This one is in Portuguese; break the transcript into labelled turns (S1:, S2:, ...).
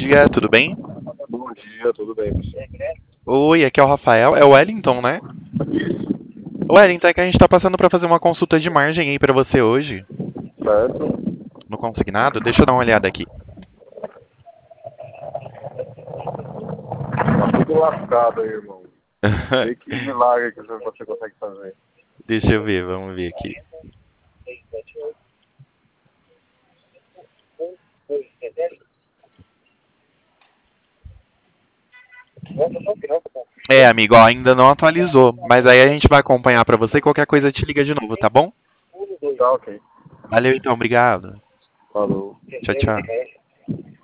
S1: dia, tudo bem?
S2: Bom dia, tudo bem, pessoal?
S1: Oi, aqui é o Rafael, é o Wellington, né? Wellington, é que a gente tá passando pra fazer uma consulta de margem aí pra você hoje,
S2: Certo?
S1: no consignado. Deixa eu dar uma olhada aqui.
S2: Tá tudo lascado aí, irmão. Vê que milagre que você consegue fazer.
S1: Deixa eu ver, vamos ver aqui. É, amigo, ó, ainda não atualizou, mas aí a gente vai acompanhar pra você, qualquer coisa te liga de novo, tá bom?
S2: Tá ok.
S1: Valeu então, obrigado.
S2: Falou.
S1: Tchau, tchau.